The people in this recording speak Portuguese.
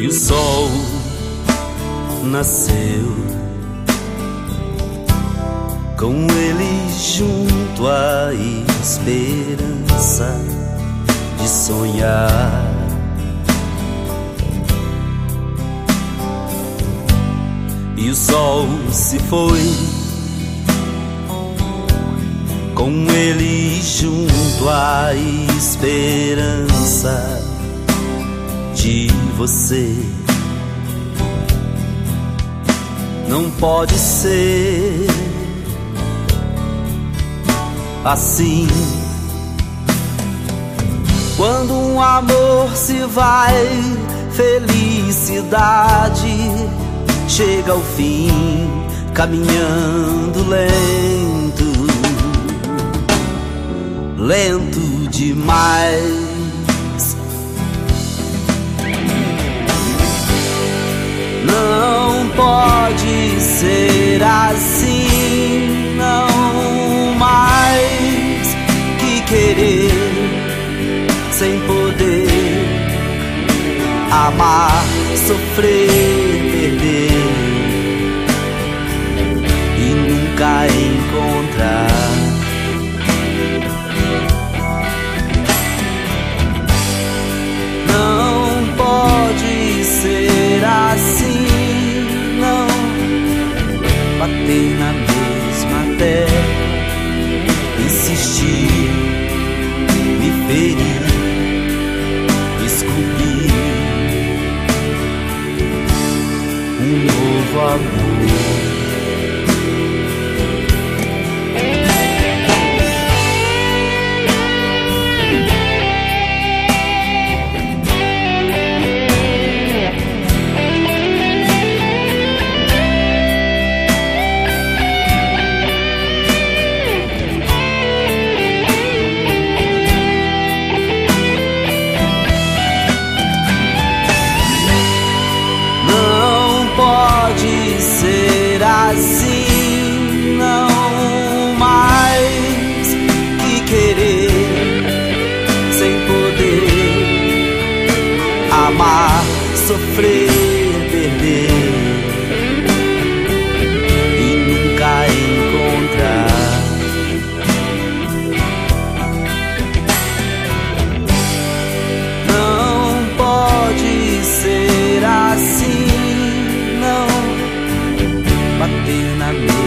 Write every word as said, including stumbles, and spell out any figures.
e o sol nasceu, com ele junto a esperança de sonhar. E o sol se foi, com ele junto a esperança de você. Não pode ser assim. Quando um amor se vai, felicidade chega ao fim, caminhando lento, lento demais. Não pode ser assim, não mais que querer sem poder amar, sofrer, perder e nunca encontrar. Não pode ser assim, não, bater na mesma terra, insistir, me ferir, esculpir um novo amor. Ser assim, não mais que querer sem poder amar, sofrer, perder e nunca encontrar. Não pode ser assim, bater na mesa.